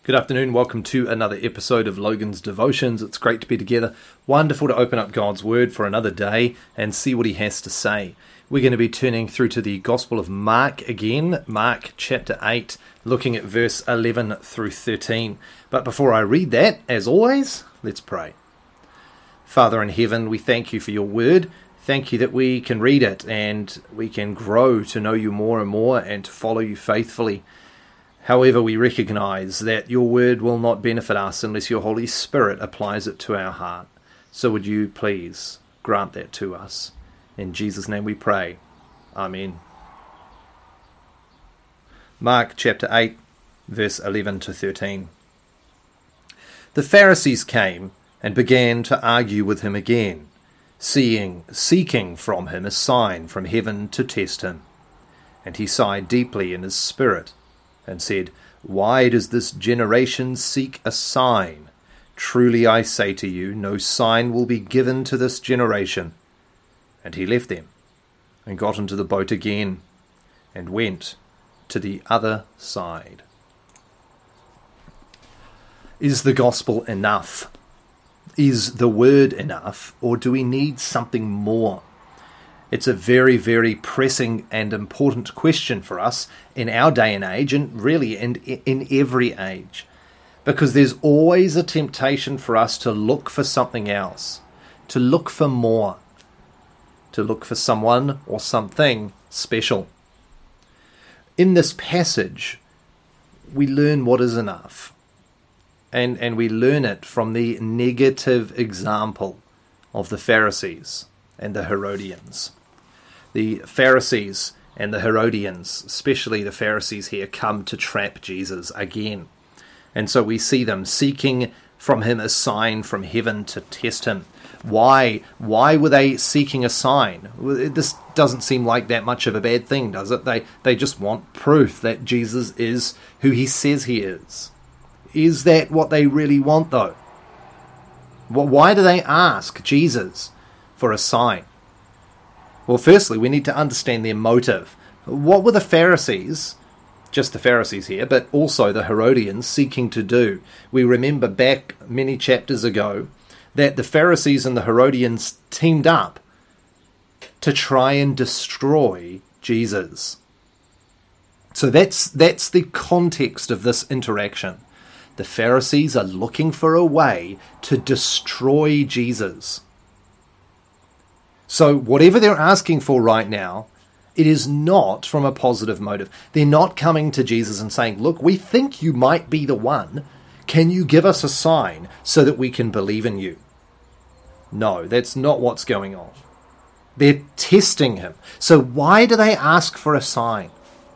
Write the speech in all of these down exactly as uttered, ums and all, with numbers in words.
Good afternoon. Welcome to another episode of Logan's Devotions. It's great to be together. Wonderful to open up God's Word for another day and see what He has to say. We're going to be turning through to the Gospel of Mark again, Mark chapter eight, looking at verse eleven through thirteen. But before I read that, as always, let's pray. Father in heaven, we thank you for your Word. Thank you that we can read it and we can grow to know you more and more and to follow you faithfully. However, we recognize that your word will not benefit us unless your Holy Spirit applies it to our heart. So would you please grant that to us. In Jesus' name we pray. Amen. Mark chapter eight, verse eleven to thirteen. The Pharisees came and began to argue with him again, seeing, seeking from him a sign from heaven to test him. And he sighed deeply in his spirit, and said, Why does this generation seek a sign? Truly I say to you, no sign will be given to this generation. And he left them, and got into the boat again, and went to the other side. Is the gospel enough? Is the word enough, or do we need something more? It's a very, very pressing and important question for us in our day and age, and really in, in every age. Because there's always a temptation for us to look for something else, to look for more, to look for someone or something special. In this passage, we learn what is enough, and, and we learn it from the negative example of the Pharisees and the Herodians. The Pharisees and the Herodians, especially the Pharisees here, come to trap Jesus again. And so we see them seeking from him a sign from heaven to test him. Why? Why were they seeking a sign? This doesn't seem like that much of a bad thing, does it? They, they just want proof that Jesus is who he says he is. Is that what they really want, though? Why do they ask Jesus for a sign? Well, firstly, we need to understand their motive. What were the Pharisees, just the Pharisees here, but also the Herodians, seeking to do? We remember back many chapters ago that the Pharisees and the Herodians teamed up to try and destroy Jesus. So that's that's the context of this interaction. The Pharisees are looking for a way to destroy Jesus. So whatever they're asking for right now, it is not from a positive motive. They're not coming to Jesus and saying, look, we think you might be the one. Can you give us a sign so that we can believe in you? No, that's not what's going on. They're testing him. So why do they ask for a sign?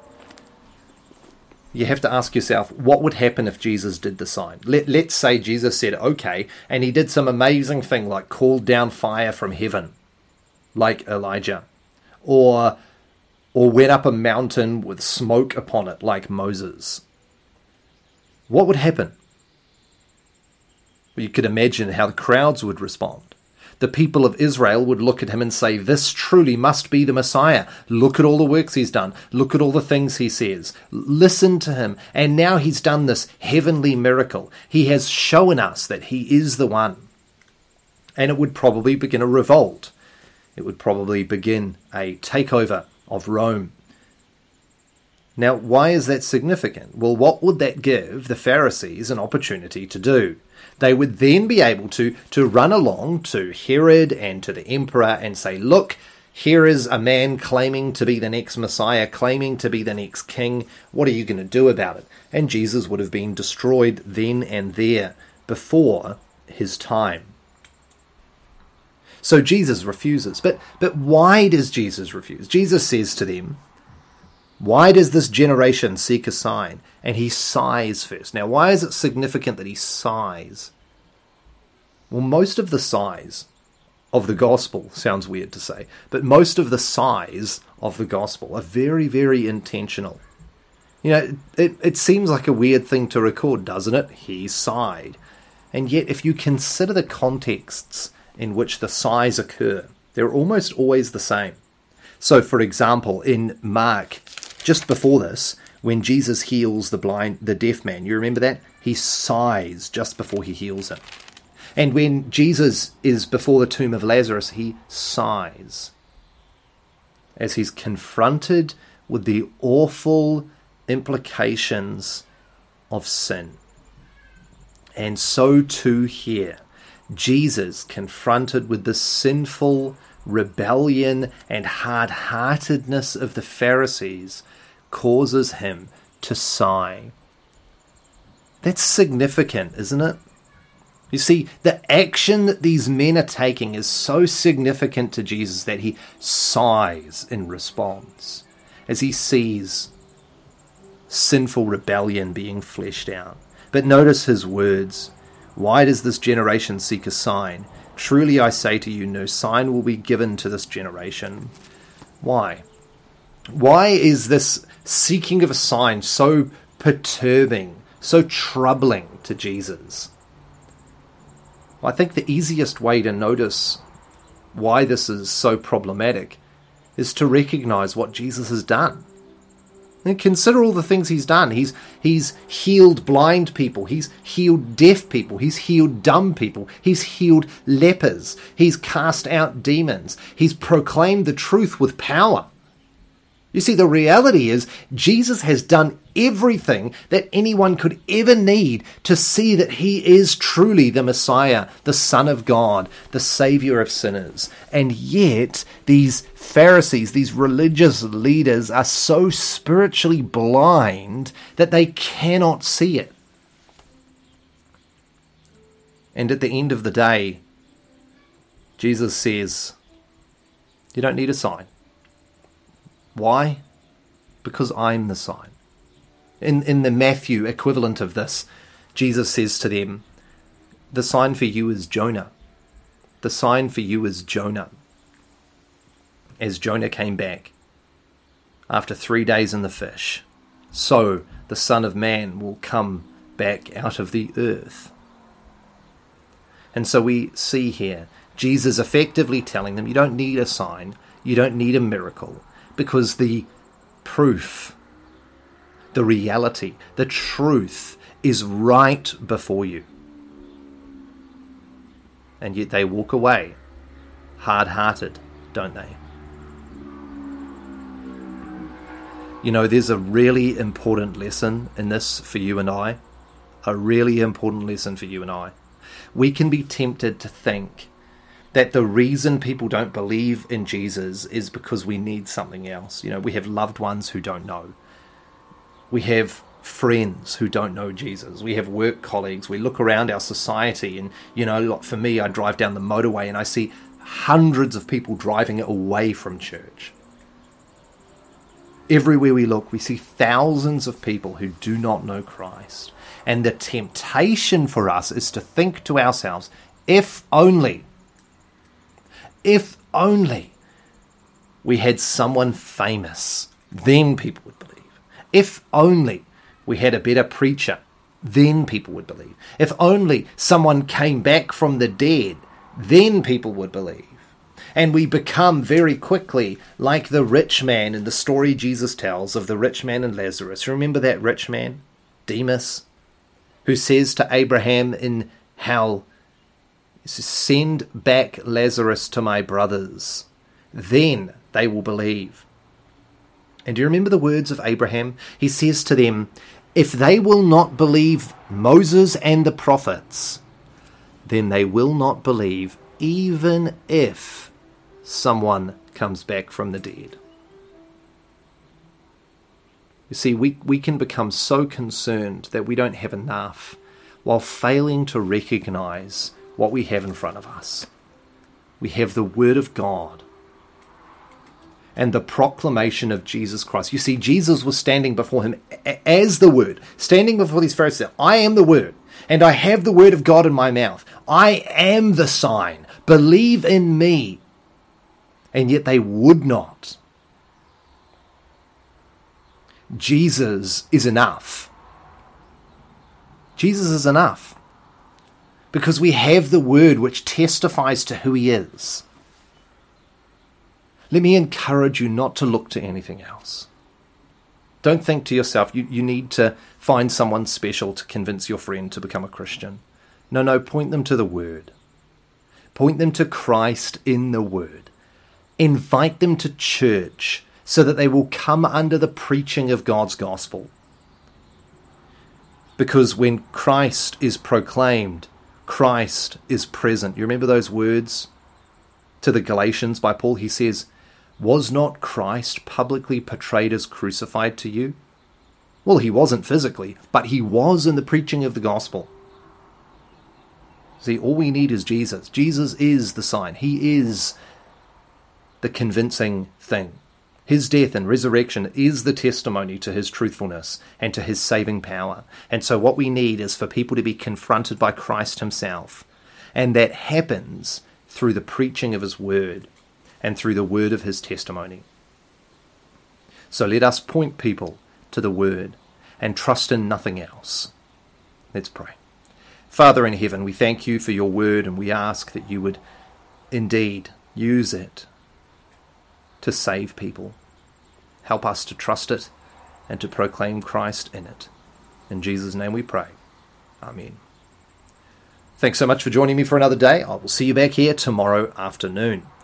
You have to ask yourself, what would happen if Jesus did the sign? Let, let's say Jesus said, okay, and he did some amazing thing like called down fire from heaven, like Elijah, or or went up a mountain with smoke upon it, like Moses. What would happen? Well, you could imagine how the crowds would respond. The people of Israel would look at him and say, this truly must be the Messiah. Look at all the works he's done. Look at all the things he says. Listen to him. And now he's done this heavenly miracle. He has shown us that he is the one. And it would probably begin a revolt. It would probably begin a takeover of Rome. Now, why is that significant? Well, what would that give the Pharisees an opportunity to do? They would then be able to, to run along to Herod and to the emperor and say, look, here is a man claiming to be the next Messiah, claiming to be the next king. What are you going to do about it? And Jesus would have been destroyed then and there before his time. So Jesus refuses. But but why does Jesus refuse? Jesus says to them, why does this generation seek a sign? And he sighs first. Now, why is it significant that he sighs? Well, most of the sighs of the gospel, sounds weird to say, but most of the sighs of the gospel are very, very intentional. You know, it, it seems like a weird thing to record, doesn't it? He sighed. And yet, if you consider the contexts in which the sighs occur, they're almost always the same. So, for example, in Mark, just before this, when Jesus heals the blind, the deaf man, you remember that? He sighs just before he heals him. And when Jesus is before the tomb of Lazarus, he sighs as he's confronted with the awful implications of sin. And so too here, Jesus, confronted with the sinful rebellion and hard-heartedness of the Pharisees, causes him to sigh. That's significant, isn't it? You see, the action that these men are taking is so significant to Jesus that he sighs in response as he sees sinful rebellion being fleshed out. But notice his words. Why does this generation seek a sign? Truly I say to you, no sign will be given to this generation. Why? Why is this seeking of a sign so perturbing, so troubling to Jesus? I think the easiest way to notice why this is so problematic is to recognize what Jesus has done. And consider all the things he's done. He's he's healed blind people. He's healed deaf people. He's healed dumb people. He's healed lepers. He's cast out demons. He's proclaimed the truth with power. You see, the reality is Jesus has done everything that anyone could ever need to see that he is truly the Messiah, the Son of God, the Savior of sinners. And yet, these Pharisees, these religious leaders, are so spiritually blind that they cannot see it. And at the end of the day, Jesus says, you don't need a sign. Why? Because I'm the sign. In in the Matthew equivalent of this, Jesus says to them, the sign for you is Jonah. The sign for you is Jonah. As Jonah came back after three days in the fish, so the Son of Man will come back out of the earth. And so we see here, Jesus effectively telling them, you don't need a sign, you don't need a miracle, because the proof, the reality, the truth is right before you. And yet they walk away hard-hearted, don't they? You know, there's a really important lesson in this for you and I. A really important lesson for you and I. We can be tempted to think that the reason people don't believe in Jesus is because we need something else. You know, we have loved ones who don't know. We have friends who don't know Jesus. We have work colleagues. We look around our society and, you know, for me, I drive down the motorway and I see hundreds of people driving away from church. Everywhere we look, we see thousands of people who do not know Christ. And the temptation for us is to think to ourselves, if only... If only we had someone famous, then people would believe. If only we had a better preacher, then people would believe. If only someone came back from the dead, then people would believe. And we become very quickly like the rich man in the story Jesus tells of the rich man and Lazarus. Remember that rich man, Demas, who says to Abraham in hell, send back Lazarus to my brothers, then they will believe. And do you remember the words of Abraham? He says to them, if they will not believe Moses and the prophets, then they will not believe even if someone comes back from the dead. You see, we, we can become so concerned that we don't have enough while failing to recognize what we have in front of us. We have the Word of God and the proclamation of Jesus Christ. You see, Jesus was standing before him as the Word, standing before these Pharisees. I am the Word, and I have the Word of God in my mouth. I am the sign. Believe in me. And yet they would not. Jesus is enough. Jesus is enough. Because we have the Word which testifies to who he is. Let me encourage you not to look to anything else. Don't think to yourself, you, you need to find someone special to convince your friend to become a Christian. No, no, point them to the Word. Point them to Christ in the Word. Invite them to church so that they will come under the preaching of God's gospel. Because when Christ is proclaimed, Christ is present. You remember those words to the Galatians by Paul? He says, "Was not Christ publicly portrayed as crucified to you?" Well, he wasn't physically, but he was in the preaching of the gospel. See, all we need is Jesus. Jesus is the sign. He is the convincing thing. His death and resurrection is the testimony to his truthfulness and to his saving power. And so what we need is for people to be confronted by Christ himself. And that happens through the preaching of his word and through the word of his testimony. So let us point people to the word and trust in nothing else. Let's pray. Father in heaven, we thank you for your word, and we ask that you would indeed use it to save people. Help us to trust it and to proclaim Christ in it. In Jesus' name we pray. Amen. Thanks so much for joining me for another day. I will see you back here tomorrow afternoon.